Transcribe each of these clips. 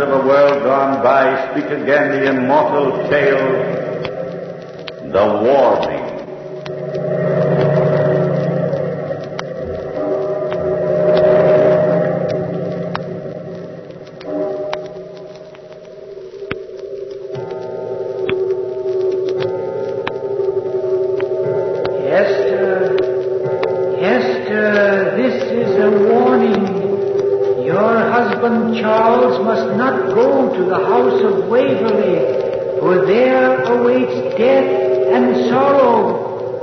of a world gone by speak again the immortal tale, The Warning. Hester, this is a warning. Your husband Charles must not go to the house of Waverley, for there awaits death and sorrow.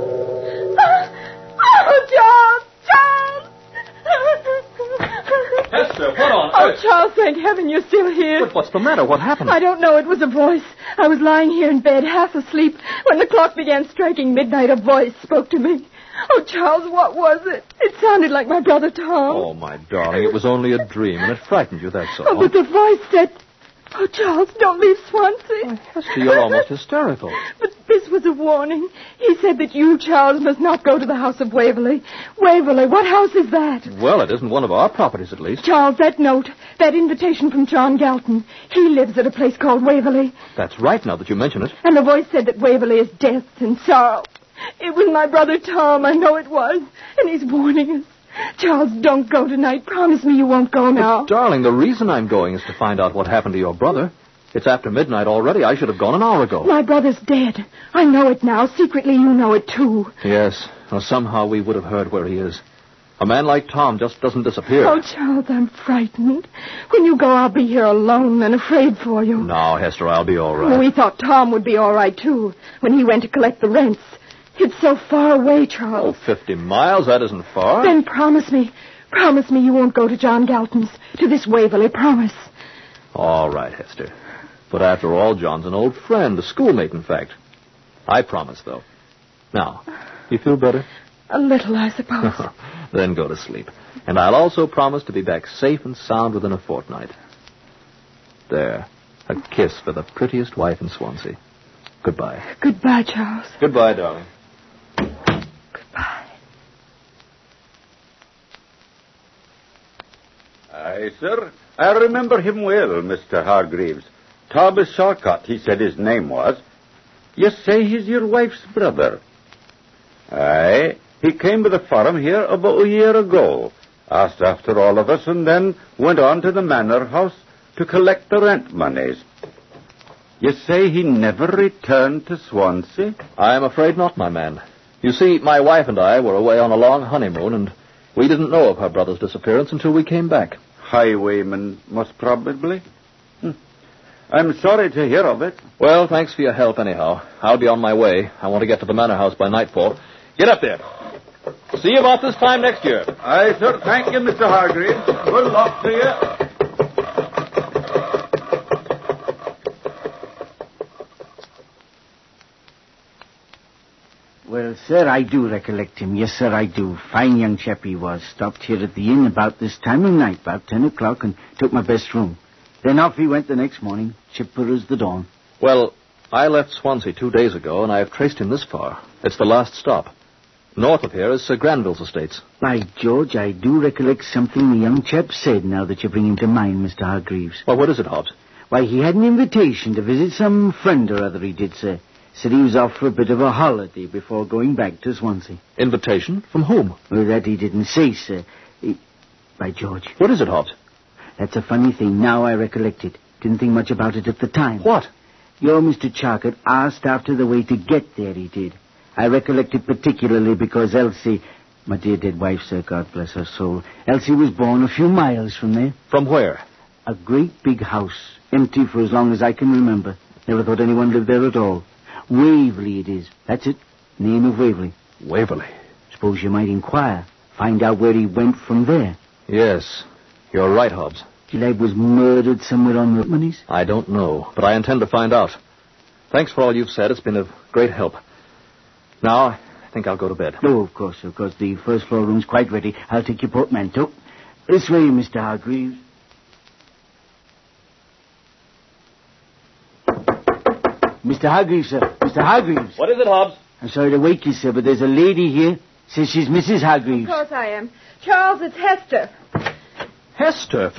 Hester, what on Oh, earth? Charles, thank heaven you're still here. But what's the matter? What happened? I don't know. It was a voice. I was lying here in bed, half asleep. When the clock began striking midnight, a voice spoke to me. Oh, Charles, what was it? It sounded like my brother Tom. Oh, my darling, it was only a dream, and it frightened you, that's all. Oh, but the voice said, "Oh, Charles, don't leave Swansea." Why, Hester, you're almost hysterical. But this was a warning. He said that you, Charles, must not go to the house of Waverley. Waverley, what house is that? Well, it isn't one of our properties, at least. Charles, that note, that invitation from John Galton. He lives at a place called Waverley. That's right, now that you mention it. And the voice said that Waverley is death and sorrow. It was my brother Tom, I know it was. And he's warning us. Charles, don't go tonight. Promise me you won't go now. But, darling, the reason I'm going is to find out what happened to your brother. It's after midnight already. I should have gone an hour ago. My brother's dead. I know it now. Secretly, you know it, too. Yes. Well, somehow we would have heard where he is. A man like Tom just doesn't disappear. Oh, Charles, I'm frightened. When you go, I'll be here alone and afraid for you. No, Hester, I'll be all right. We thought Tom would be all right, too, when he went to collect the rents. It's so far away, Charles. Oh, 50 miles? That isn't far. Then promise me you won't go to John Galton's, to this Waverley, promise. All right, Hester. But after all, John's an old friend, a schoolmate, in fact. I promise, though. Now, you feel better? A little, I suppose. Then go to sleep. And I'll also promise to be back safe and sound within a fortnight. There. A kiss for the prettiest wife in Swansea. Goodbye. Goodbye, Charles. Goodbye, darling. Goodbye. Aye, sir. I remember him well, Mr. Hargreaves. Thomas Shawcott, he said his name was. You say he's your wife's brother. Aye. He came to the farm here about a year ago, asked after all of us, and then went on to the manor house to collect the rent monies. You say he never returned to Swansea? I'm afraid not, my man. You see, my wife and I were away on a long honeymoon, and we didn't know of her brother's disappearance until we came back. Highwayman, most probably. I'm sorry to hear of it. Well, thanks for your help anyhow. I'll be on my way. I want to get to the manor house by nightfall. Get up there. See you about this time next year. Aye, sir. Thank you, Mr. Hargreaves. Good luck to you. Well, sir, I do recollect him. Yes, sir, I do. Fine young chap he was. Stopped here at the inn about this time of night, about 10 o'clock, and took my best room. Then off he went the next morning, chipper as the dawn. Well, I left Swansea 2 days ago, and I've traced him this far. It's the last stop. North of here is Sir Granville's estates. By George, I do recollect something the young chap said now that you bring him to mind, Mr. Hargreaves. Well, what is it, Hobbs? Why, he had an invitation to visit some friend or other, he did, sir. Said he was off for a bit of a holiday before going back to Swansea. Invitation? From whom? Well, that he didn't say, sir. By George. What is it, Hobbs? That's a funny thing. Now I recollect it. Didn't think much about it at the time. What? Your Mr. Charcot asked after the way to get there, he did. I recollect it particularly because Elsie, my dear dead wife, sir, God bless her soul, Elsie was born a few miles from there. From where? A great big house, empty for as long as I can remember. Never thought anyone lived there at all. Waverley it is. That's it. Name of Waverley. Waverley. Suppose you might inquire. Find out where he went from there. Yes. You're right, Hobbs. The lad was murdered somewhere on the monies? I don't know, but I intend to find out. Thanks for all you've said. It's been of great help. Now, I think I'll go to bed. Oh, of course. The first floor room's quite ready. I'll take your portmanteau. This way, Mr. Hargreaves. Mr. Hargreaves, sir. Mr. Hargreaves. What is it, Hobbs? I'm sorry to wake you, sir, but there's a lady here. Says she's Mrs. Hargreaves. Of course I am. Charles, it's Hester. Hester, for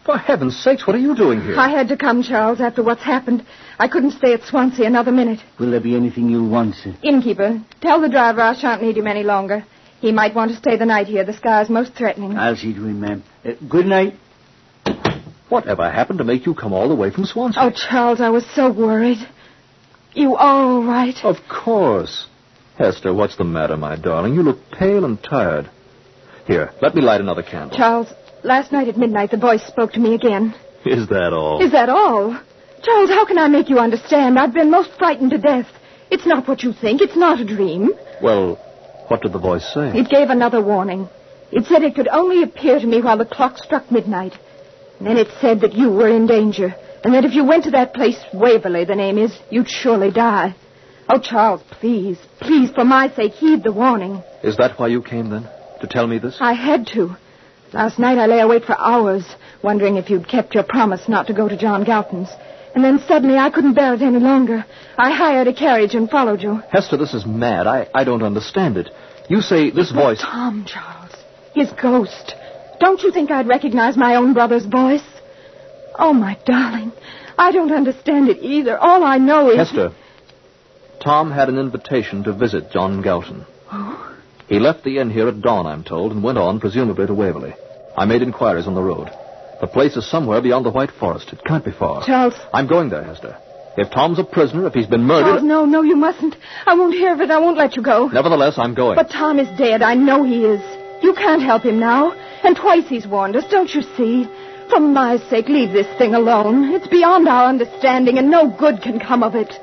For heaven's sakes, what are you doing here? I had to come, Charles, after what's happened. I couldn't stay at Swansea another minute. Will there be anything you'll want, sir? Innkeeper, tell the driver I shan't need him any longer. He might want to stay the night here. The sky's most threatening. I'll see to him, ma'am. Good night. Whatever happened to make you come all the way from Swansea? Oh, Charles, I was so worried. You are all right? Of course. Hester, what's the matter, my darling? You look pale and tired. Here, let me light another candle. Charles, last night at midnight the voice spoke to me again. Is that all? Is that all? Charles, how can I make you understand? I've been most frightened to death. It's not what you think. It's not a dream. Well, what did the voice say? It gave another warning. It said it could only appear to me while the clock struck midnight. And then it said that you were in danger, and that if you went to that place, Waverley, the name is, you'd surely die. Oh, Charles, please, for my sake, heed the warning. Is that why you came, then? To tell me this? I had to. Last night I lay awake for hours, wondering if you'd kept your promise not to go to John Galton's. And then suddenly I couldn't bear it any longer. I hired a carriage and followed you. Hester, this is mad. I don't understand it. You say this voice... Tom, Charles. His ghost. Don't you think I'd recognize my own brother's voice? Oh, my darling. I don't understand it either. All I know is... Hester, Tom had an invitation to visit John Galton. Oh? He left the inn here at dawn, I'm told, and went on, presumably, to Waverley. I made inquiries on the road. The place is somewhere beyond the White Forest. It can't be far. Charles. I'm going there, Hester. If Tom's a prisoner, if he's been murdered... Charles, no, you mustn't. I won't hear of it. I won't let you go. Nevertheless, I'm going. But Tom is dead. I know he is. You can't help him now. And twice he's warned us, don't you see? For my sake, leave this thing alone. It's beyond our understanding, and no good can come of it.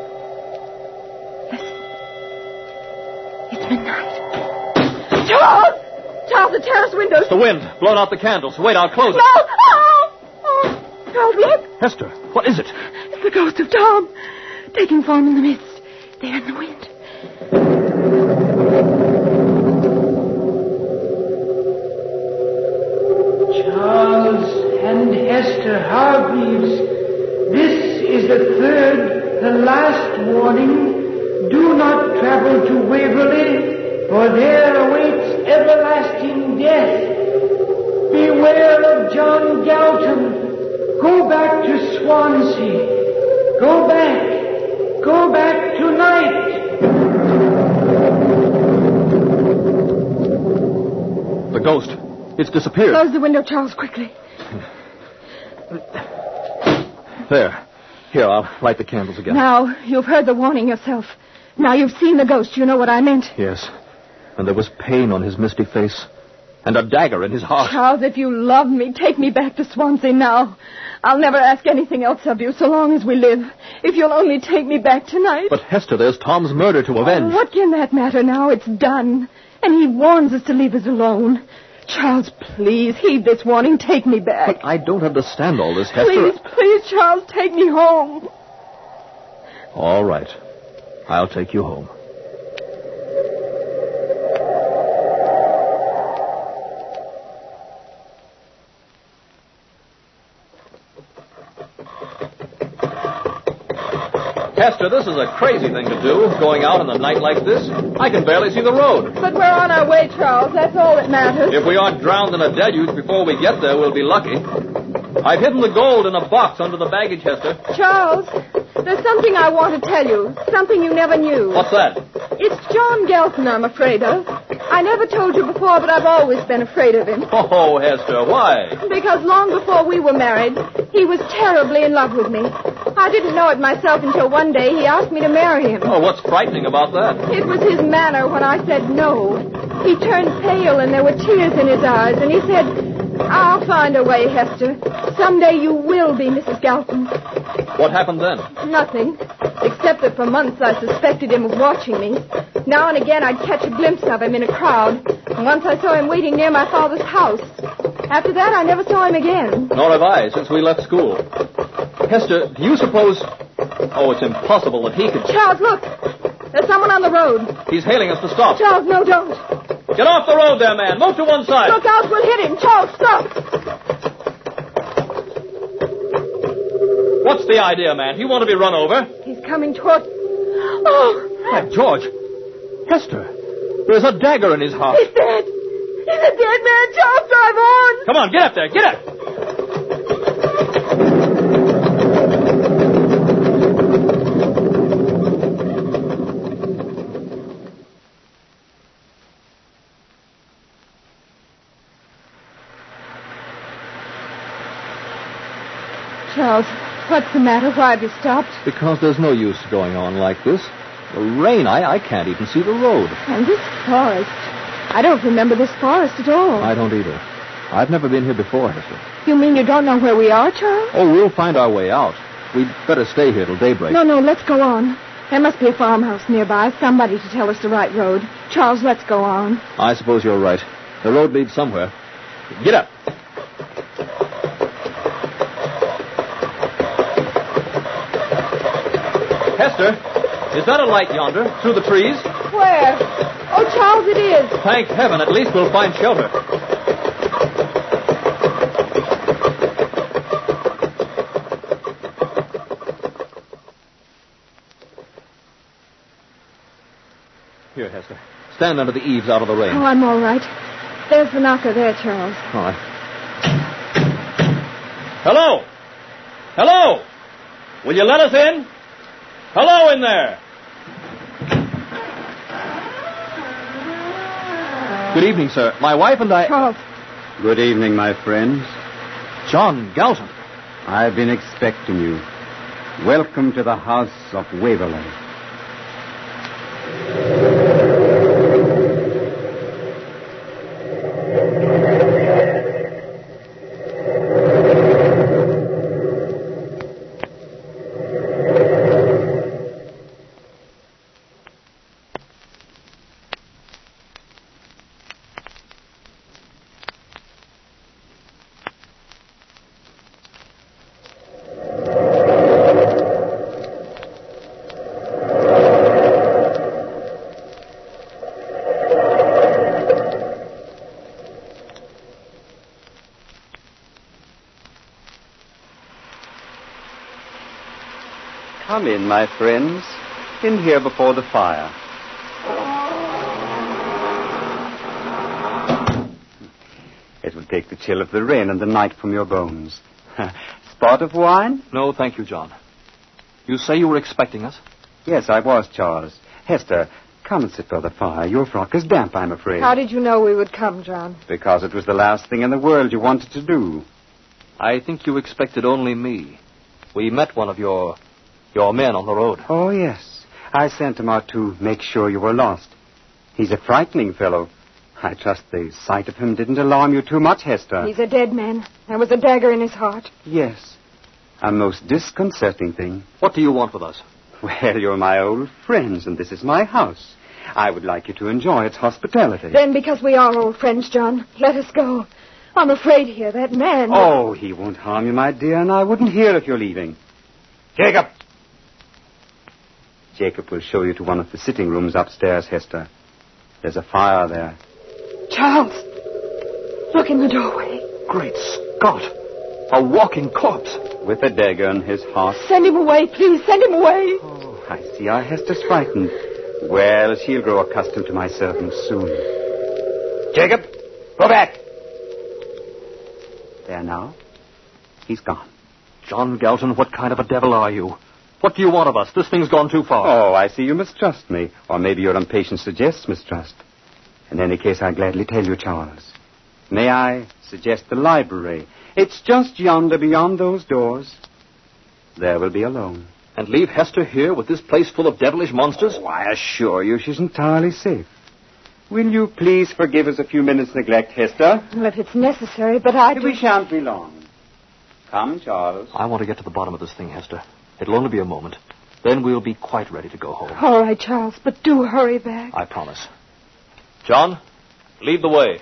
Listen. It's midnight. Charles! Charles, the terrace windows. It's the wind. Blown out the candles. Wait, I'll close it. No! Oh! Charles, look. Hester, what is it? It's the ghost of Tom, taking form in the mist. There in the wind. Charles and Hester Hargreaves, this is the third, the last warning. Do not travel to Waverley, for there awaits everlasting death. Beware of John Galton. Go back to Swansea. Go back tonight. The ghost. It's disappeared. Close the window, Charles, quickly. There. Here, I'll light the candles again. Now, you've heard the warning yourself. Now you've seen the ghost. You know what I meant. Yes. And there was pain on his misty face. And a dagger in his heart. Charles, if you love me, take me back to Swansea now. I'll never ask anything else of you so long as we live. If you'll only take me back tonight. But, Hester, there's Tom's murder to avenge. Oh, what can that matter now? It's done. And he warns us to leave us alone. Charles, please, heed this warning. Take me back. But I don't understand all this, Hester. Please, Charles, take me home. All right. I'll take you home. Hester, this is a crazy thing to do, going out in a night like this. I can barely see the road. But we're on our way, Charles. That's all that matters. If we aren't drowned in a deluge before we get there, we'll be lucky. I've hidden the gold in a box under the baggage, Hester. Charles, there's something I want to tell you. Something you never knew. What's that? It's John Galton I'm afraid of. I never told you before, but I've always been afraid of him. Oh, Hester, why? Because long before we were married, he was terribly in love with me. I didn't know it myself until one day he asked me to marry him. Oh, what's frightening about that? It was his manner when I said no. He turned pale and there were tears in his eyes, and he said, "I'll find a way, Hester. Someday you will be Mrs. Galton." What happened then? Nothing, except that for months I suspected him of watching me. Now and again I'd catch a glimpse of him in a crowd, and once I saw him waiting near my father's house. After that, I never saw him again. Nor have I, since we left school. Hester, do you suppose... Oh, it's impossible that he could... Charles, look! There's someone on the road. He's hailing us to stop. Charles, no, don't. Get off the road there, man. Move to one side. Look out, we'll hit him. Charles, stop! What's the idea, man? You want to be run over? He's coming toward... Oh! By George! Hester, there's a dagger in his heart. He's dead! He's a dead man! Charles, drive on! Come on, get up there, get up! Charles, what's the matter? Why have you stopped? Because there's no use going on like this. The rain, I can't even see the road. And this forest. I don't remember this forest at all. I don't either. I've never been here before, Hester. You mean you don't know where we are, Charles? Oh, we'll find our way out. We'd better stay here till daybreak. No, let's go on. There must be a farmhouse nearby, somebody to tell us the right road. Charles, let's go on. I suppose you're right. The road leads somewhere. Get up. Hester, is that a light yonder, through the trees? Where? Oh, Charles, it is. Thank heaven, at least we'll find shelter. Here, Hester. Stand under the eaves out of the rain. Oh, I'm all right. There's the knocker there, Charles. All right. Hello! Hello! Will you let us in? Hello in there! Good evening, sir. My wife and I... Charles. Good evening, my friends. John Galton. I've been expecting you. Welcome to the house of Waverley. Come in, my friends. In here before the fire. It will take the chill of the rain and the night from your bones. Spot of wine? No, thank you, John. You say you were expecting us? Yes, I was, Charles. Hester, come and sit by the fire. Your frock is damp, I'm afraid. How did you know we would come, John? Because it was the last thing in the world you wanted to do. I think you expected only me. We met one of your men on the road. Oh, yes. I sent him out to make sure you were lost. He's a frightening fellow. I trust the sight of him didn't alarm you too much, Hester. He's a dead man. There was a dagger in his heart. Yes. A most disconcerting thing. What do you want with us? Well, you're my old friends, and this is my house. I would like you to enjoy its hospitality. Then, because we are old friends, John, let us go. I'm afraid here, that man... Oh, he won't harm you, my dear, and I wouldn't hear if you're leaving. Jacob! Jacob will show you to one of the sitting rooms upstairs, Hester. There's a fire there. Charles, look in the doorway. Great Scott! A walking corpse. With a dagger in his heart. Send him away, please. Send him away. Oh, I see our Hester's frightened. Well, she'll grow accustomed to my servants soon. Jacob, go back. There now. He's gone. John Galton, what kind of a devil are you? What do you want of us? This thing's gone too far. Oh, I see you mistrust me. Or maybe your impatience suggests mistrust. In any case, I'll gladly tell you, Charles. May I suggest the library? It's just yonder beyond those doors. There will be alone. And leave Hester here with this place full of devilish monsters? Oh, I assure you she's entirely safe. Will you please forgive us a few minutes' neglect, Hester? Well, if it's necessary, but I... We shan't be long. Come, Charles. I want to get to the bottom of this thing, Hester. It'll only be a moment. Then we'll be quite ready to go home. All right, Charles, but do hurry back. I promise. John, lead the way.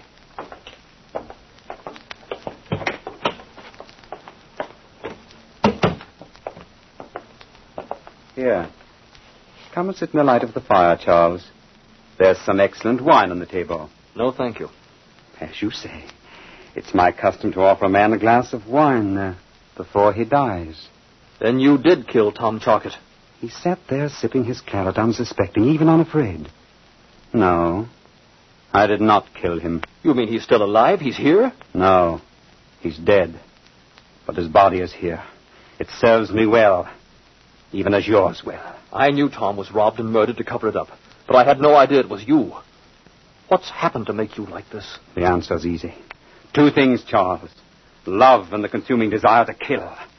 Here. Come and sit in the light of the fire, Charles. There's some excellent wine on the table. No, thank you. As you say, it's my custom to offer a man a glass of wine before he dies. Then you did kill Tom Chalkett. He sat there sipping his claret, unsuspecting, even unafraid. No, I did not kill him. You mean he's still alive? He's here? No, he's dead. But his body is here. It serves me well, even as yours will. I knew Tom was robbed and murdered to cover it up, but I had no idea it was you. What's happened to make you like this? The answer's easy. Two things, Charles. Love and the consuming desire to kill.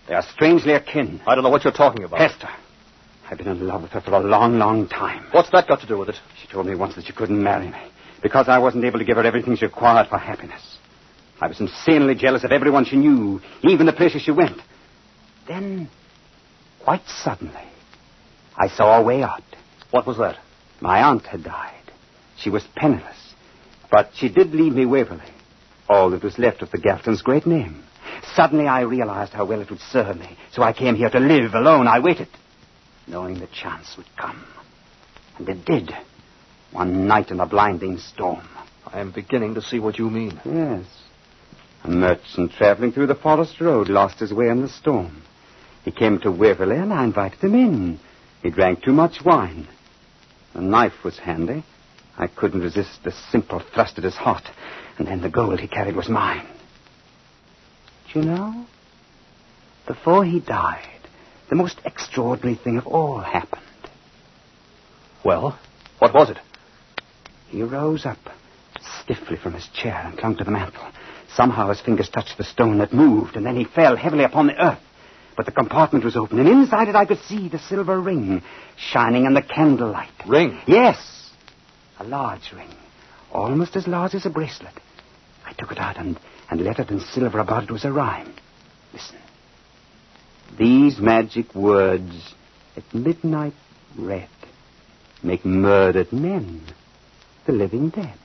They are strangely akin. I don't know what you're talking about. Hester. I've been in love with her for a long, long time. What's that got to do with it? She told me once that she couldn't marry me because I wasn't able to give her everything she required for happiness. I was insanely jealous of everyone she knew, even the places she went. Then, quite suddenly, I saw a way out. What was that? My aunt had died. She was penniless, but she did leave me Waverley, all that was left of the Galton's great name. Suddenly I realized how well it would serve me, so I came here to live alone. I waited, knowing the chance would come. And it did, one night in a blinding storm. I am beginning to see what you mean. Yes. A merchant traveling through the forest road lost his way in the storm. He came to Waverley, and I invited him in. He drank too much wine. A knife was handy. I couldn't resist the simple thrust at his heart, and then the gold he carried was mine. Do you know, before he died, the most extraordinary thing of all happened. Well, what was it? He rose up stiffly from his chair and clung to the mantel. Somehow his fingers touched the stone that moved, and then he fell heavily upon the earth. But the compartment was open, and inside it I could see the silver ring shining in the candlelight. Ring? Yes. A large ring, almost as large as a bracelet. I took it out, and lettered in silver about it was a rhyme. Listen. These magic words at midnight read make murdered men the living dead.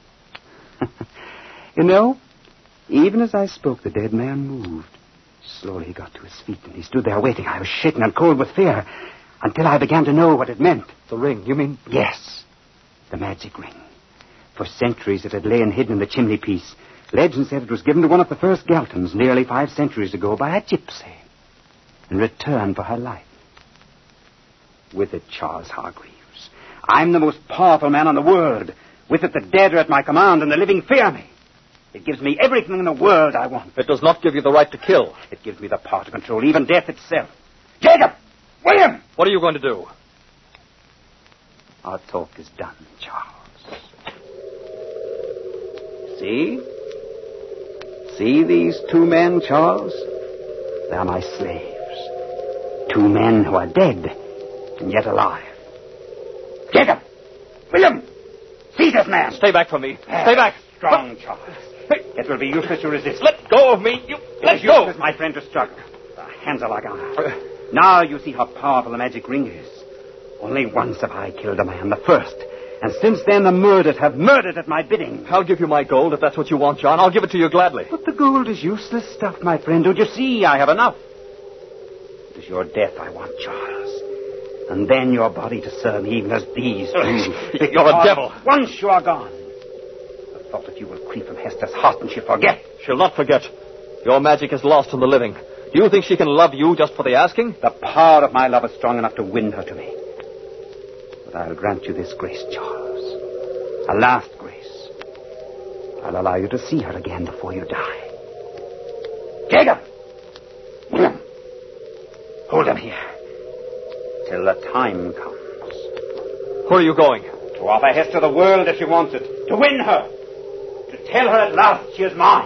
You know, even as I spoke, the dead man moved. Slowly he got to his feet, and he stood there waiting. I was shaken and cold with fear until I began to know what it meant. The ring, you mean? Yes, the magic ring. For centuries it had lain hidden in the chimney piece. Legend said it was given to one of the first Galtons nearly 5 centuries ago by a gypsy in return for her life. With it, Charles Hargreaves, I'm the most powerful man in the world. With it, the dead are at my command, and the living fear me. It gives me everything in the world I want. It does not give you the right to kill. It gives me the power to control even death itself. Jacob! William! What are you going to do? Our talk is done, Charles. See? See these 2 men, Charles? They're my slaves. 2 men who are dead and yet alive. Jacob! William! Seize this man! Stay back from me. Stay back. Strong, Charles. It will be useless to resist. Let go of me. Let go. Useless, my friend, to struggle. The hands are like iron. Now you see how powerful the magic ring is. Only once have I killed a man, the first. And since then the murdered have murdered at my bidding. I'll give you my gold if that's what you want, John. I'll give it to you gladly. But the gold is useless stuff, my friend. Don't you see? I have enough. It is your death I want, Charles. And then your body to serve me even as these do. You're a devil. Once you are gone, the thought that you will creep from Hester's heart and she'll forget. She'll not forget. Your magic is lost in the living. Do you think she can love you just for the asking? The power of my love is strong enough to win her to me. But I'll grant you this grace, Charles. A last grace. I'll allow you to see her again before you die. Jacob! William! Hold him here. Till the time comes. Where are you going? To offer Hester the world if she wants it. To win her. To tell her at last she is mine.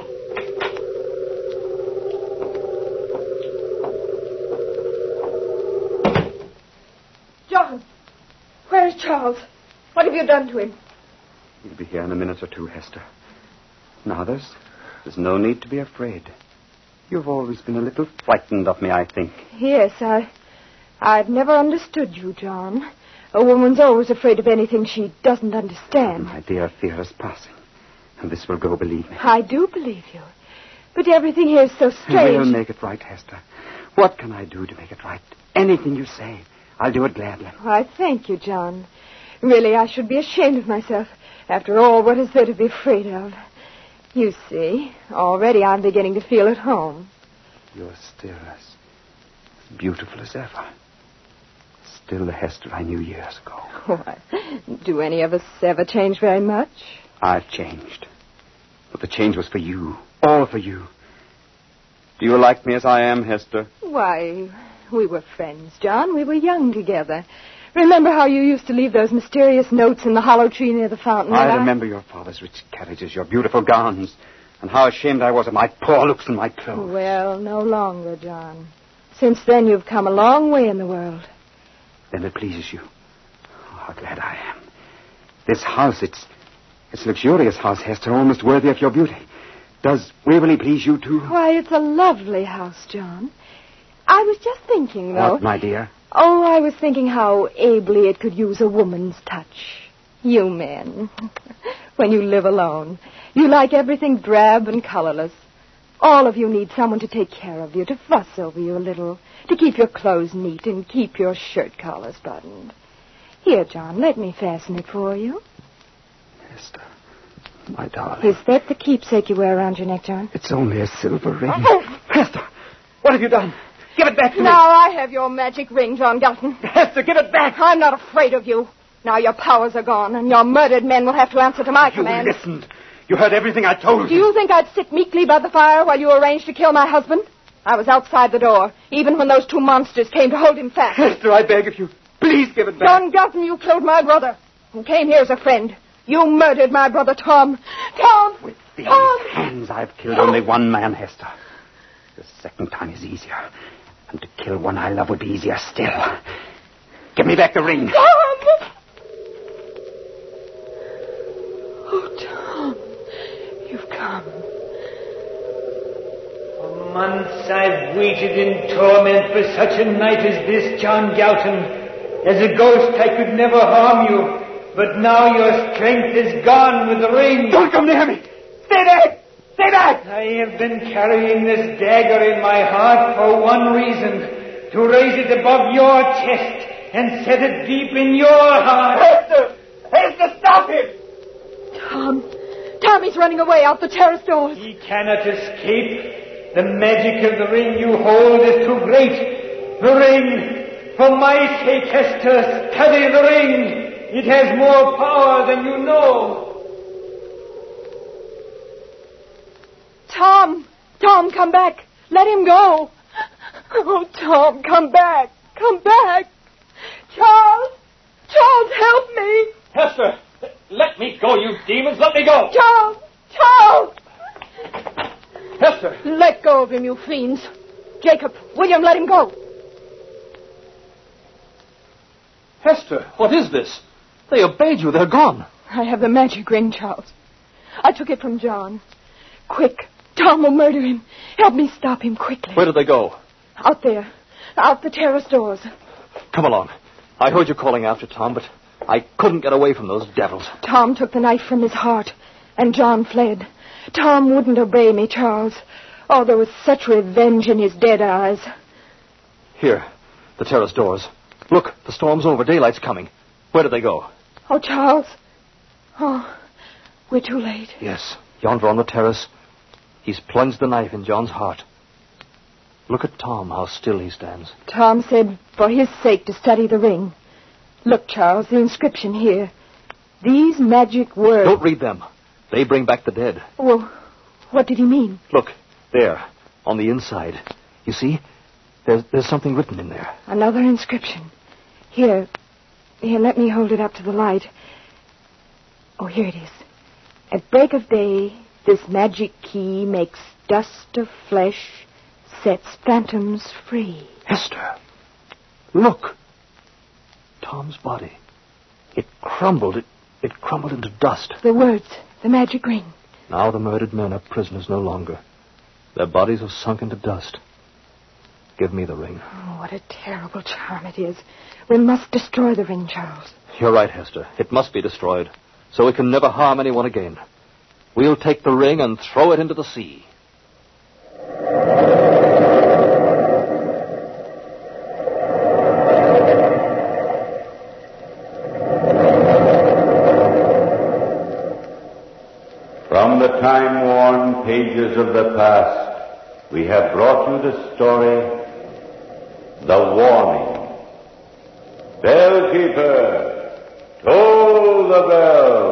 John! Where is Charles? What have you done to him? He'll be here in a minute or 2, Hester. Now, there's no need to be afraid. You've always been a little frightened of me, I think. Yes, I've never understood you, John. A woman's always afraid of anything she doesn't understand. My dear, fear is passing. And this will go, believe me. I do believe you. But everything here is so strange. We'll make it right, Hester. What can I do to make it right? Anything you say. I'll do it gladly. Why, thank you, John. Really, I should be ashamed of myself. After all, what is there to be afraid of? You see, already I'm beginning to feel at home. You're still as beautiful as ever. Still the Hester I knew years ago. Why, do any of us ever change very much? I've changed. But the change was for you. All for you. Do you like me as I am, Hester? Why, we were friends, John. We were young together. Remember how you used to leave those mysterious notes in the hollow tree near the fountain? I remember your father's rich carriages, your beautiful gowns, and how ashamed I was of my poor looks and my clothes. Well, no longer, John. Since then, you've come a long way in the world. Then it pleases you. Oh, how glad I am. This house, it's a luxurious house, Hester, almost worthy of your beauty. Does Waverley please you, too? Why, it's a lovely house, John. I was just thinking, though... What, my dear? Oh, I was thinking how ably it could use a woman's touch. You men. When you live alone, you like everything drab and colorless. All of you need someone to take care of you, to fuss over you a little, to keep your clothes neat and keep your shirt collars buttoned. Here, John, let me fasten it for you. Hester, my darling. Is that the keepsake you wear around your neck, John? It's only a silver ring. Oh, Hester, what have you done? Give it back to me. Now I have your magic ring, John Galton. Hester, give it back. I'm not afraid of you. Now your powers are gone, and your murdered men will have to answer to my command. You listened. You heard everything I told you. Do you think I'd sit meekly by the fire while you arranged to kill my husband? I was outside the door, even when those two monsters came to hold him fast. Hester, I beg of you, please give it back. John Galton, you killed my brother, who came here as a friend. You murdered my brother, Tom. Tom! With these Tom! hands, I've killed only one man, Hester. The second time is easier. And to kill one I love would be easier still. Give me back the ring. Tom! Oh, Tom. You've come. For months I've waited in torment for such a night as this, John Galton. As a ghost I could never harm you, but now your strength is gone with the ring. Don't come near me! Stay back! Stay back! I have been carrying this dagger in my heart for one reason, to raise it above your chest and set it deep in your heart. Hester! Hester, stop him! Tom, he's running away out the terrace doors. He cannot escape. The magic of the ring you hold is too great. The ring, for my sake, Hester, study the ring. It has more power than you know. Tom, come back. Let him go. Oh, Tom, come back. Come back. Charles, help me. Hester, let me go, you demons. Let me go. Charles. Hester. Let go of him, you fiends. Jacob, William, let him go. Hester, what is this? They obeyed you. They're gone. I have the magic ring, Charles. I took it from John. Quick, Tom will murder him. Help me stop him quickly. Where did they go? Out there. Out the terrace doors. Come along. I heard you calling after Tom, but I couldn't get away from those devils. Tom took the knife from his heart, and John fled. Tom wouldn't obey me, Charles. Oh, there was such revenge in his dead eyes. Here, the terrace doors. Look, the storm's over. Daylight's coming. Where did they go? Oh, Charles. Oh, we're too late. Yes, yonder on the terrace. He's plunged the knife in John's heart. Look at Tom, how still he stands. Tom said for his sake to study the ring. Look, Charles, the inscription here. These magic words... Don't read them. They bring back the dead. Well, what did he mean? Look, there, on the inside. You see? There's something written in there. Another inscription. Here, let me hold it up to the light. Oh, here it is. At break of day, this magic key makes dust of flesh, sets phantoms free. Hester, look. Tom's body. It crumbled. It crumbled into dust. The words, the magic ring. Now the murdered men are prisoners no longer. Their bodies have sunk into dust. Give me the ring. Oh, what a terrible charm it is. We must destroy the ring, Charles. You're right, Hester. It must be destroyed, so it can never harm anyone again. We'll take the ring and throw it into the sea. From the time-worn pages of the past, we have brought you the story, The Warning. Bellkeeper, toll the bell.